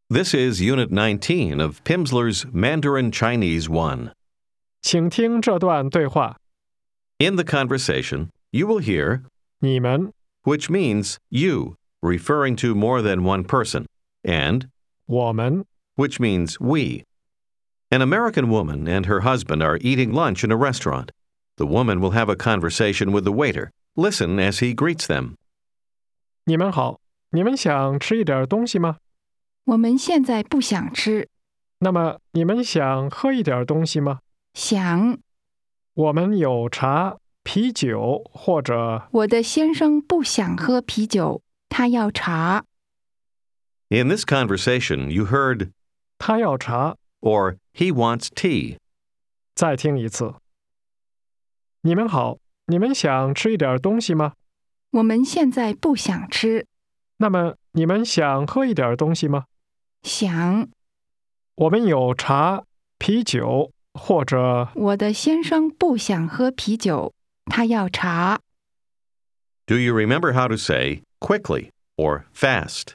This is Unit 19 of Pimsleur's Mandarin Chinese 1. 请听这段对话。 In the conversation, you will hear 你们、 which means you, referring to more than one person, and 我们、 which means we. An American woman and her husband are eating lunch in a restaurant. The woman will have a conversation with the waiter. Listen as he greets them. 你们好，你们想吃一点东西吗？ 我们现在不想吃， 那么你们想喝一点东西吗？ 想。 我们有茶、啤酒或者我的先生不想喝啤酒，他要茶。 In this conversation, you heard 他要茶。 or he wants tea. 再听一次。你们好，你们想吃一点东西吗？ 我们现在不想吃， 那么你们想喝一点东西吗？ 想。 我们有茶、啤酒或者我的先生不想喝啤酒，他要茶。 Do you remember how to say quickly or fast?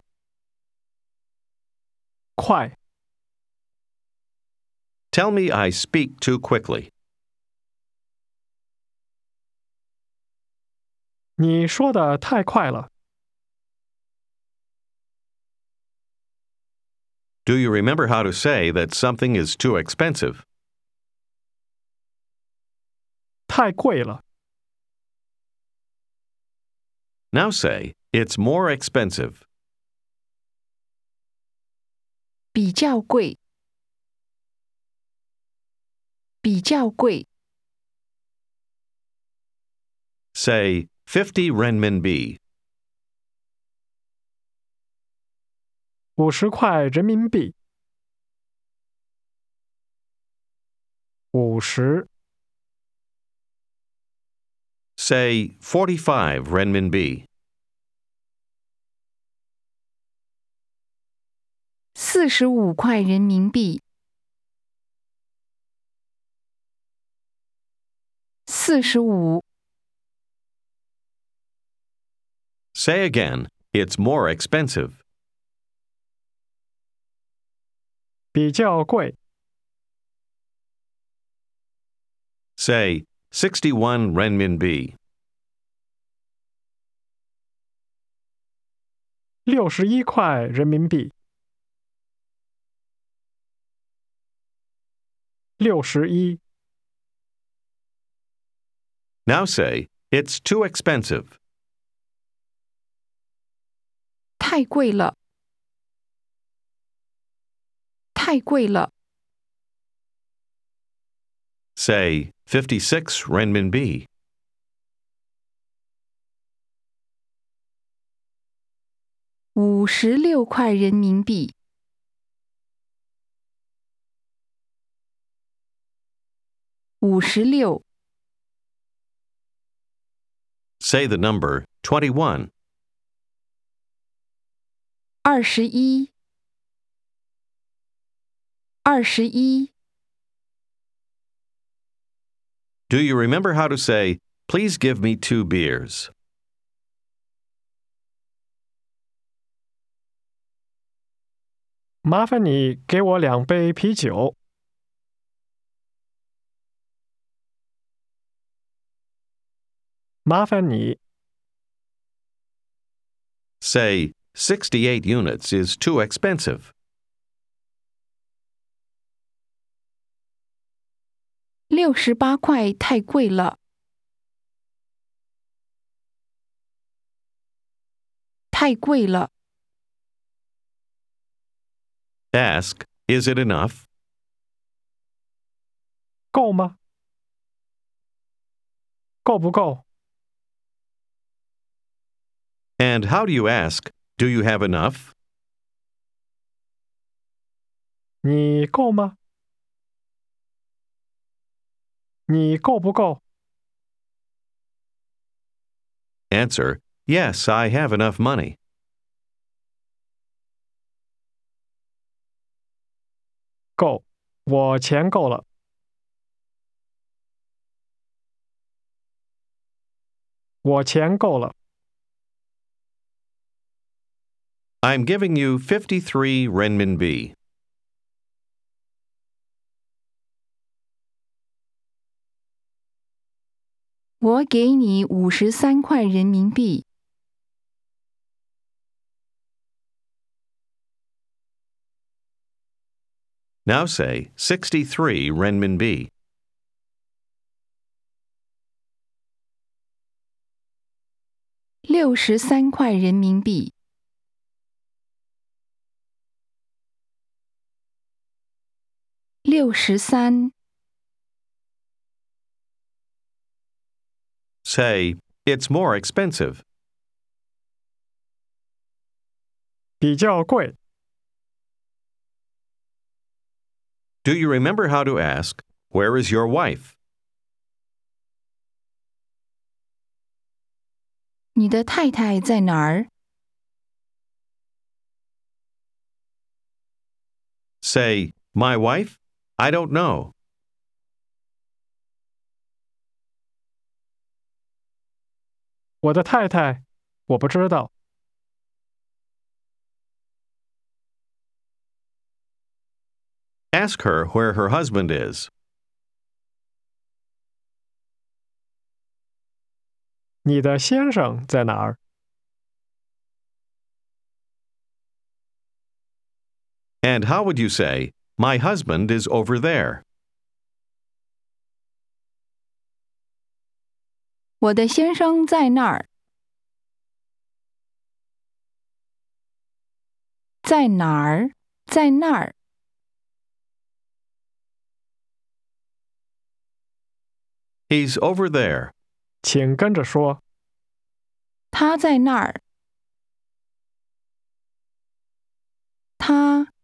快。 Tell me I speak too quickly. 你说的太快了。 Do you remember how to say that something is too expensive? 太贵了。 Now say, it's more expensive. 比较贵，比较贵。 Say, 50 renminbi. 50块人民币。50。 Say, 45 renminbi. 45块人民币。45。 Say again, it's more expensive. 比较贵。 Say, 61 renminbi. 61块人民币。61。 Now say, it's too expensive. 太贵了，太贵了。 Say, 56 renminbi. 56块人民币。56。 Say the number 21. 21。21。 Do you remember how to say, please give me 2 beers? 麻烦你给我2杯啤酒。麻烦你。 Say, 68 units is too expensive. 68块太贵了，太贵了。 Ask, is it enough? 够吗？够不够？ And how do you ask, do you have enough? 你够吗？你够不够？ Answer, yes, I have enough money. 够，我钱够了。我钱够了。 I'm giving you 53 renminbi. 我给你53块人民币。 Now say 63 renminbi. 63块人民币。63 Say, it's more expensive. 比较贵。 Do you remember how to ask, where is your wife? 你的太太在哪儿？ Say, my wife? I don't know. 我的太太，我不知道。 Ask her where her husband is. 你的先生在哪儿？ And how would you say, my husband is over there? 我的先生在那儿。在哪儿？在那儿。 He's over there. 请跟着说。 他在那儿。他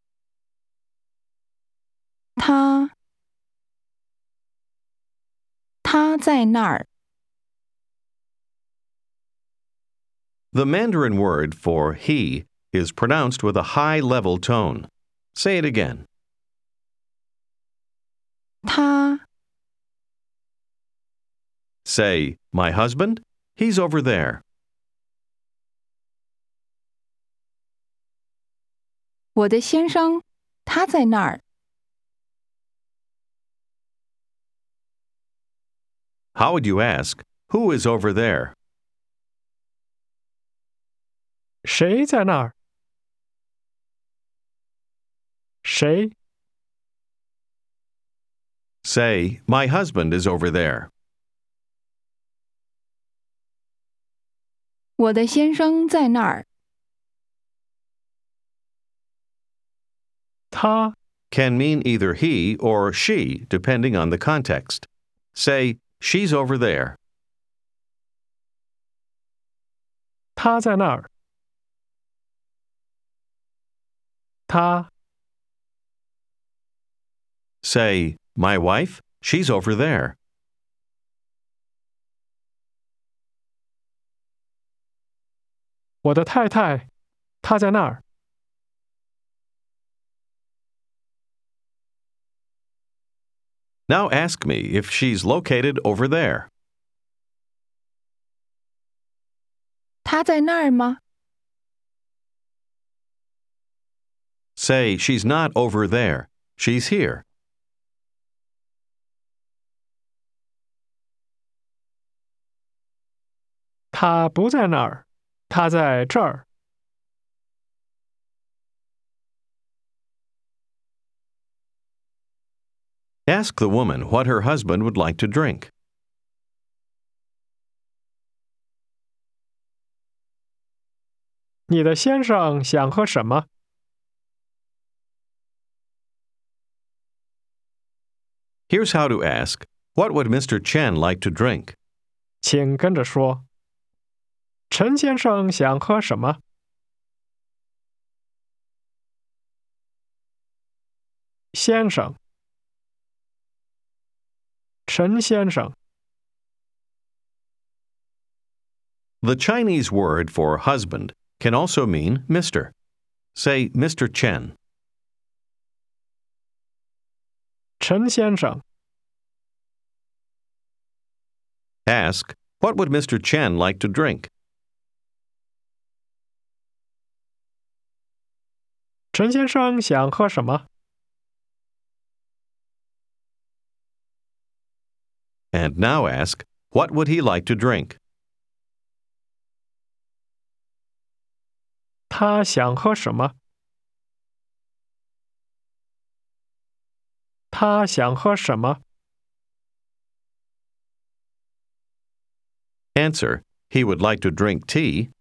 在那儿。 The Mandarin word for he is pronounced with a high level tone. Say it again. 他 Say, my husband? He's over there. 我的先生，他在那儿。 How would you ask, who is over there? 谁在那儿？谁？ Say, my husband is over there. 我的先生在那儿。 他 Can mean either he or she, depending on the context. Say, she's over there. 他在那儿。他 Say, my wife? She's over there. 我的太太，她在那儿。 Now ask me if she's located over there. 他在那儿吗？ Say, she's not over there. She's here. 她不在那儿，她在这儿。 Ask the woman what her husband would like to drink. 你的先生想喝什么？ Here's how to ask, what would Mr. Chen like to drink? 请跟着说。陈先生想喝什么？先生。陈先生。 The Chinese word for husband can also mean Mr. Say, Mr. Chen. 陈先生。 Ask, what would Mr. Chen like to drink? 陈先生想喝什么？ And now ask, what would he like to drink? 他想喝什么？他想喝什么？ Answer, he would like to drink tea.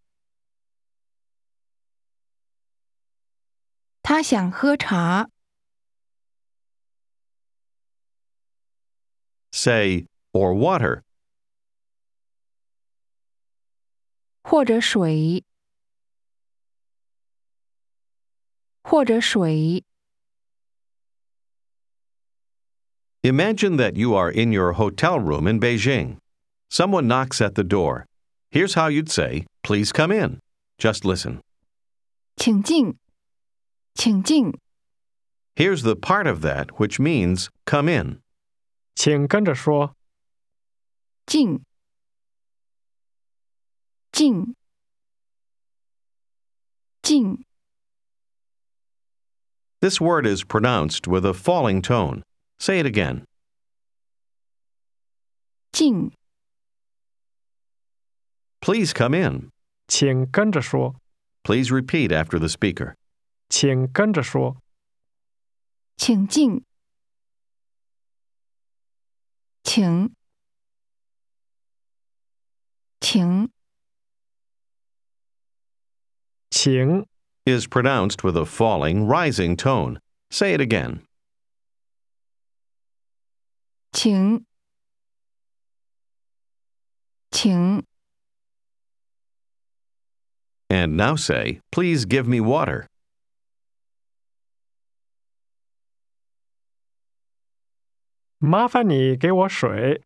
他想喝茶， Say, or water. 或者水，或者水。 Imagine that you are in your hotel room in Beijing. Someone knocks at the door. Here's how you'd say, please come in. Just listen. 请进，请进， Here's the part of that which means come in. 请跟着说。 进，进，进。 This word is pronounced with a falling tone. Say it again. 进， Please come in. 请跟着说。 Please repeat after the speaker. 请跟着说。 请进，请，请， 请 Is pronounced with a falling, rising tone. Say it again. 请，请。 And now say, please give me water. 麻烦你给我水。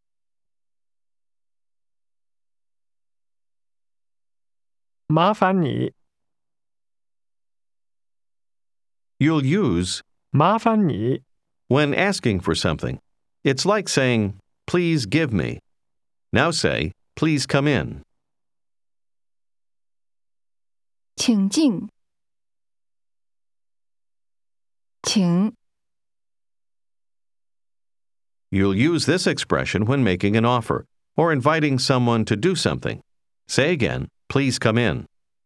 麻烦你， You'll use 麻烦你， when asking for something. It's like saying, please give me. Now say, please come in. 请进，请。 You'll use this expression when making an offer or inviting someone to do something. Say again, please come in.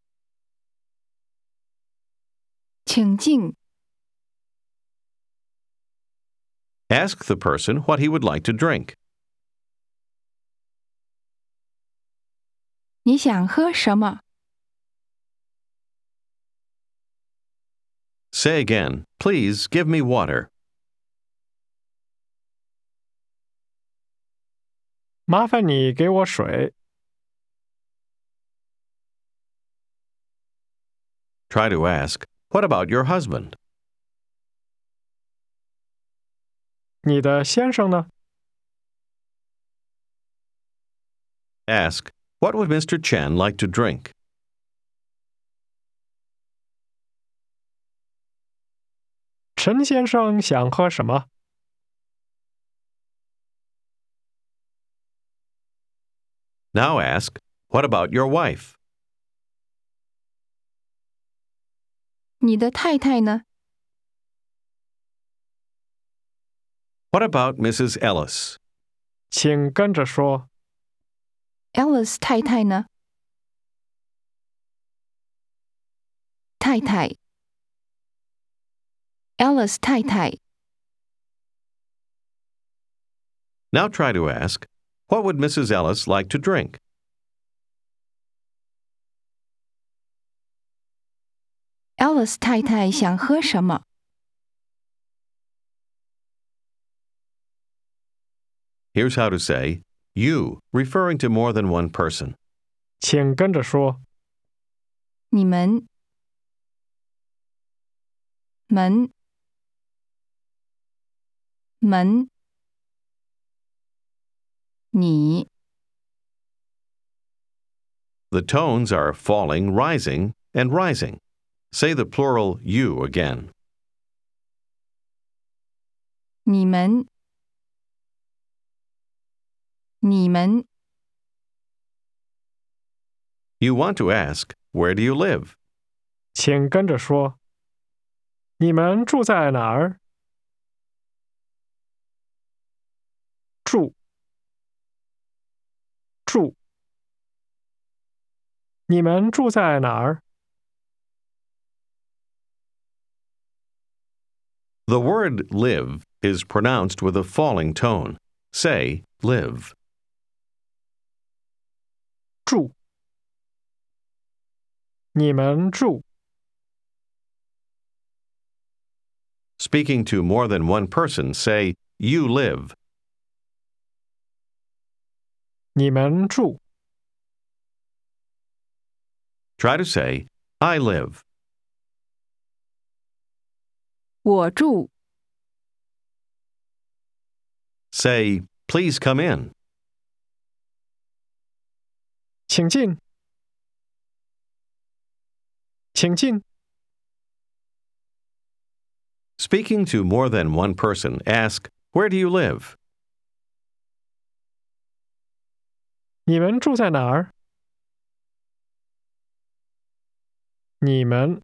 请进， Ask the person what he would like to drink. 你想喝什么？ Say again, please give me water. 麻烦你给我水。 Try to ask, what about your husband? 你的先生呢？ Ask, what would Mr. Chen like to drink? 陈先生想喝什么？ Now ask, what about your wife? 你的太太呢？ What about Mrs. Ellis? 请跟着说。 Alice 太太呢？太太 ，Alice 太太。 Now try to ask, what would Mrs. Ellis like to drink? Alice 太太想喝什么？ Here's how to say, you, referring to more than one person. 请跟着说。 你们，门，门，你， The tones are falling, rising, and rising. Say the plural you again. 你们，你们。 You want to ask, where do you live? 请跟着说。 你们住在哪儿？住，住。你们住在哪儿？ The word live is pronounced with a falling tone. Say, live. 住。你们住。 Speaking to more than one person, say, you live. 你们住。 Try to say, I live. 我住。 Say, please come in. 请进。请进。 Speaking to more than one person, ask, where do you live? 你们住在哪儿？你们。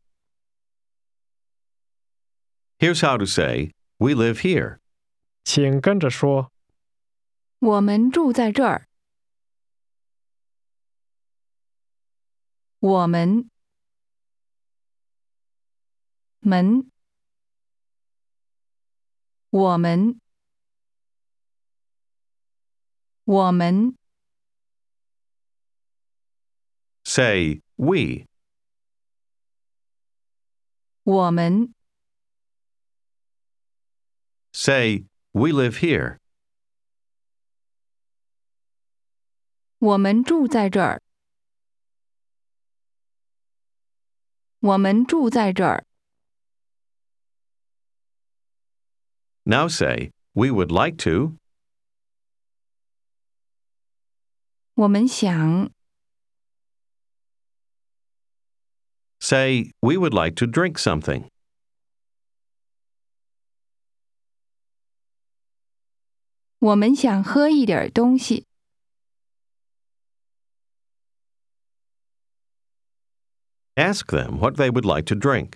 Here's how to say, we live here. 请跟着说。 我们住在这儿。我们。门。我们。我们。 Say, we. 我们。 Say, we live here. 我们住在这儿。我们住在这儿。 Now say, we would like to. 我们想。 Say, we would like to drink something. 我们想喝一点东西。 Ask them what they would like to drink.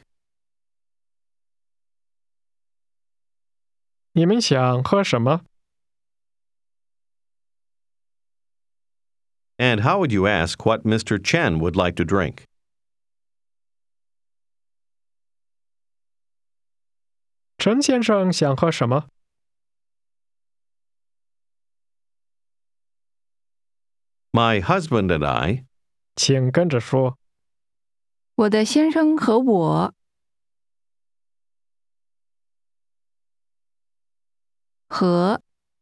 你们想喝什么？ And how would you ask what Mr. Chen would like to drink? 陈先生想喝什么？ My husband and I. 请跟着说。 我的先生和我。和。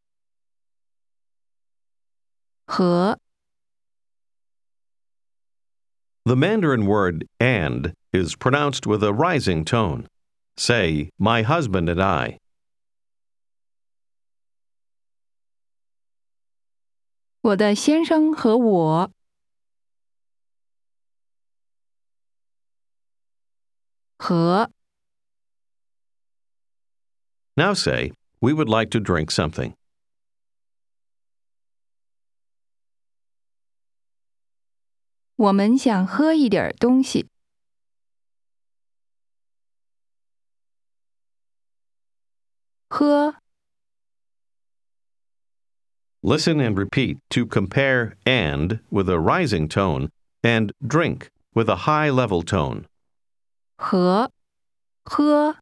和。 The Mandarin word and is pronounced with a rising tone. Say, my husband and I. 我的先生和我。和。 Now say, we would like to drink something. 我们想喝一点东西。 喝。 Listen and repeat to compare and with a rising tone and drink with a high level tone. 和。喝。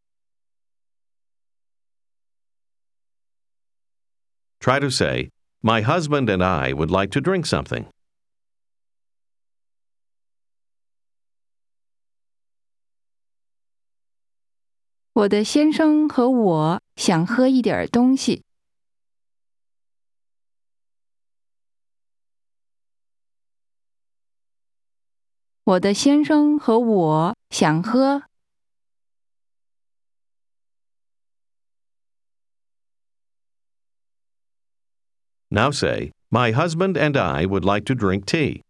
Try to say, my husband and I would like to drink something. 我的先生和我想喝一点东西。我的先生和我想喝。 Now say, my husband and I would like to drink tea.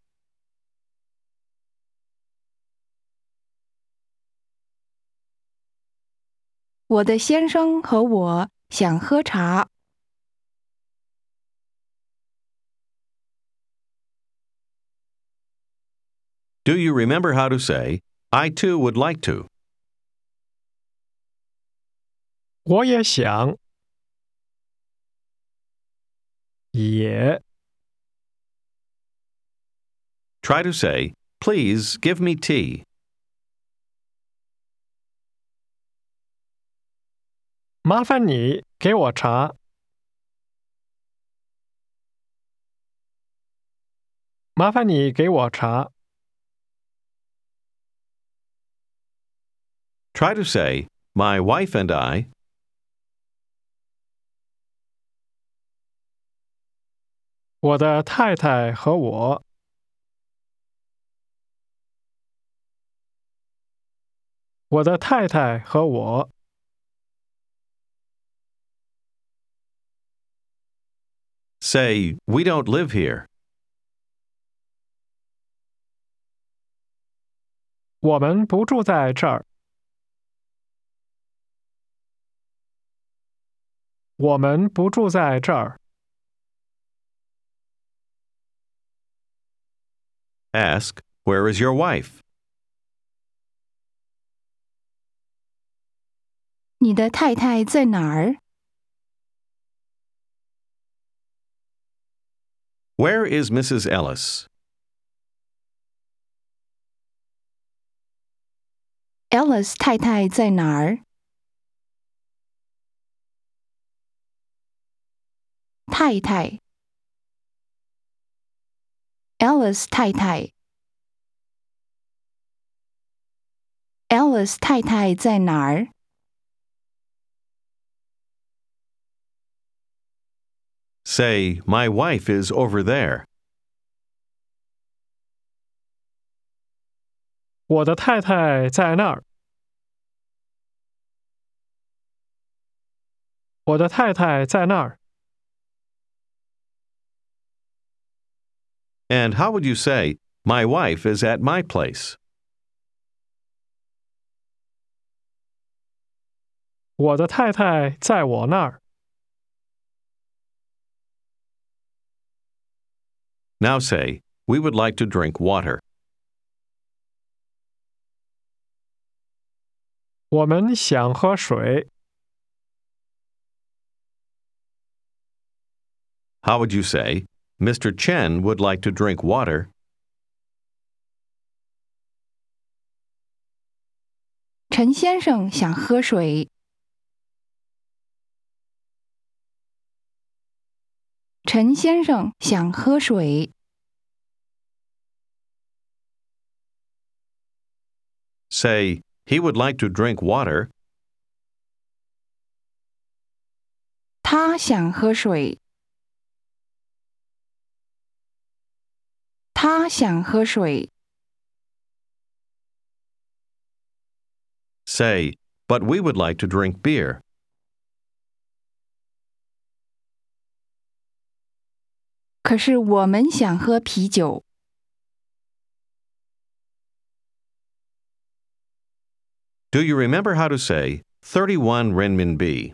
我的先生和我想喝茶。 Do you remember how to say, I too would like to? 我也想，也 Try to say, please give me tea. 麻烦你给我茶。麻烦你给我茶。 Try to say, my wife and I. 我的太太和我。我的太太和我。 Say, we don't live here. 我们不住在这儿。我们不住在这儿。 Ask, where is your wife? 你的太太在哪儿？ Where is Mrs. Ellis? Alice 太太在哪儿？太太 Alice 太太 Alice 太太在哪儿？ Say, my wife is over there. 我的太太在那儿。我的太太在那儿。 And how would you say, my wife is at my place? 我的太太在我那儿。 Now say, we would like to drink water. 我们想喝水。 How would you say, Mr. Chen would like to drink water? 陈先生想喝水。陈先生想喝水。 Say, he would like to drink water. 他想喝水。他想喝水。 Say, but we would like to drink beer. 可是我们想喝啤酒。 Do you remember how to say 31 renminbi?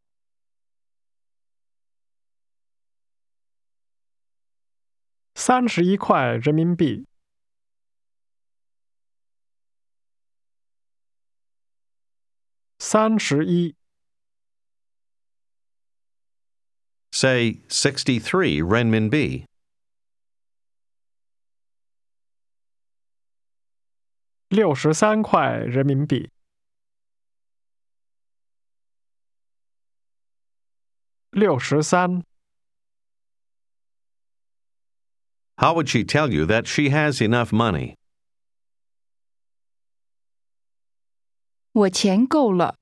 31块人民币。31 Say 63 renminbi. 63块人民币。63 How would she tell you that she has enough money? 我钱够了。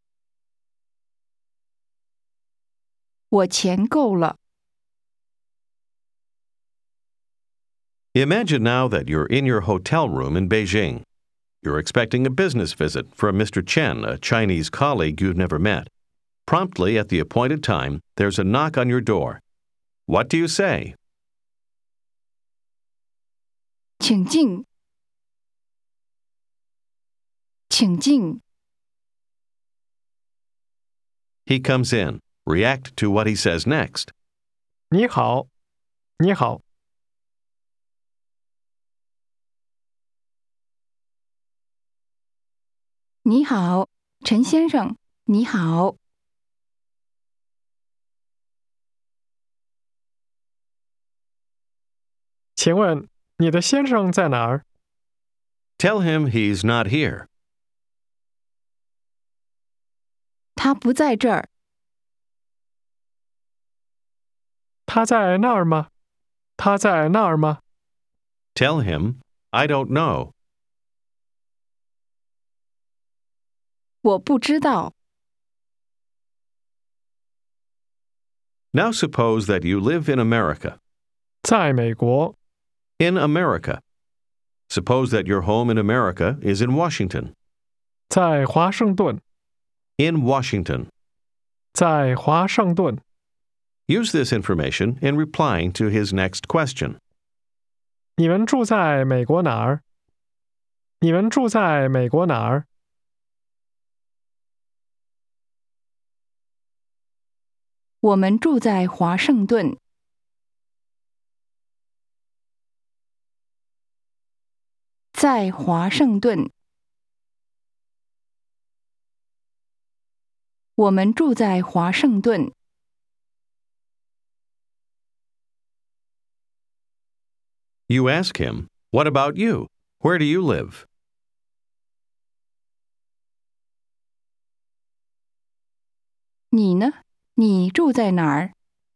我钱够了。 Imagine now that you're in your hotel room in Beijing. You're expecting a business visit from Mr. Chen, a Chinese colleague you've never met. Promptly at the appointed time, there's a knock on your door. What do you say? 请进。请进。 He comes in. React to what he says next. 你好，你好。 你好，陈先生，你好。 请问你的先生在哪儿？ Tell him he's not here. 他不在这儿。 他在那儿吗？他在那儿吗？ Tell him, I don't know. 我不知道。 Now suppose that you live in America. 在美国。 In America. Suppose that your home in America is in Washington. 在华盛顿。 In Washington. 在华盛顿。 Use this information in replying to his next question. 你们住在美国哪儿？你们住在美国哪儿？ 我们住在华盛顿。在华盛顿。我们住在华盛顿。 You ask him, what about you? Where do you live? 你呢？你住在哪儿？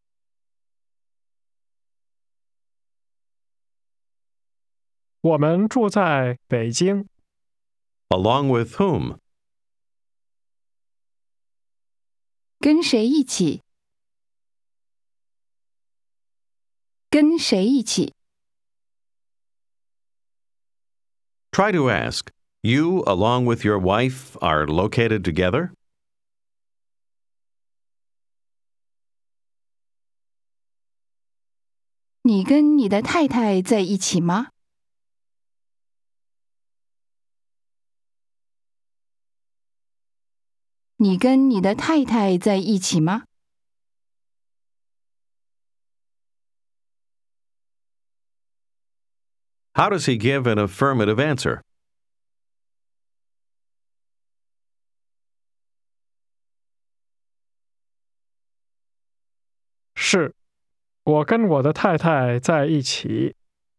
我们住在北京。 Along with whom? 跟谁一起？跟谁一起？ Try to ask, you along with your wife are located together? 你跟你的太太在一起吗？你跟你的太太在一起吗？ How does he give an affirmative answer? 是，我跟我的太太在一起。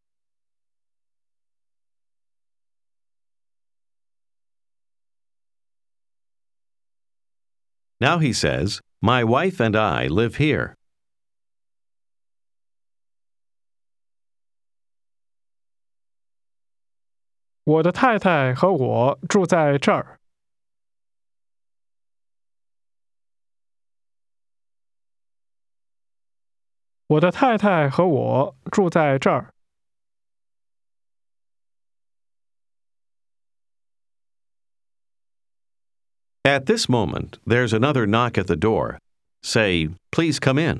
Now he says, my wife and I live here. 我的太太和我住在这儿。 我的太太和我住在这儿。 At this moment, there's another knock at the door. Say, please come in.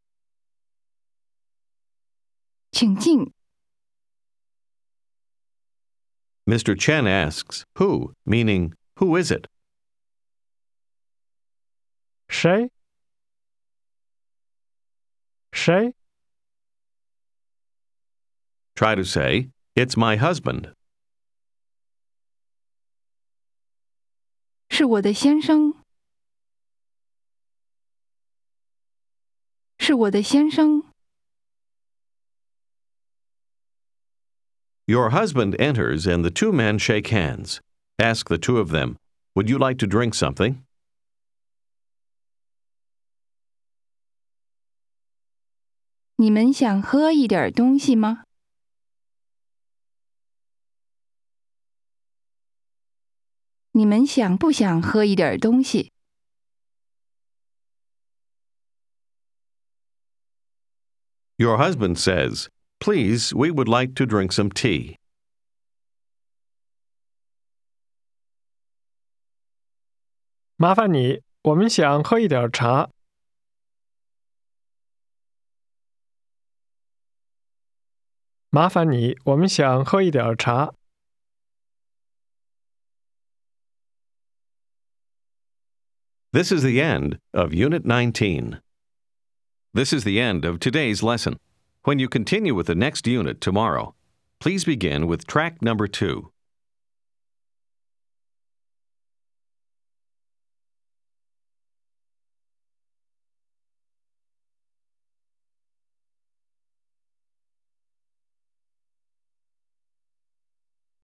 请进。 Mr. Chen asks, who? Meaning, who is it? 谁？谁？ Try to say, it's my husband. 是我的先生。是我的先生。 Your husband enters and the two men shake hands. Ask the two of them, would you like to drink something? 你们想喝一点东西吗？你们想不想喝一点东西？ Your husband says, please, we would like to drink some tea. 麻烦你，我们想喝一点茶。 麻烦你，我们想喝一点茶。 This is the end of Unit 19. This is the end of today's lesson. When you continue with the next unit tomorrow, please begin with track number 2.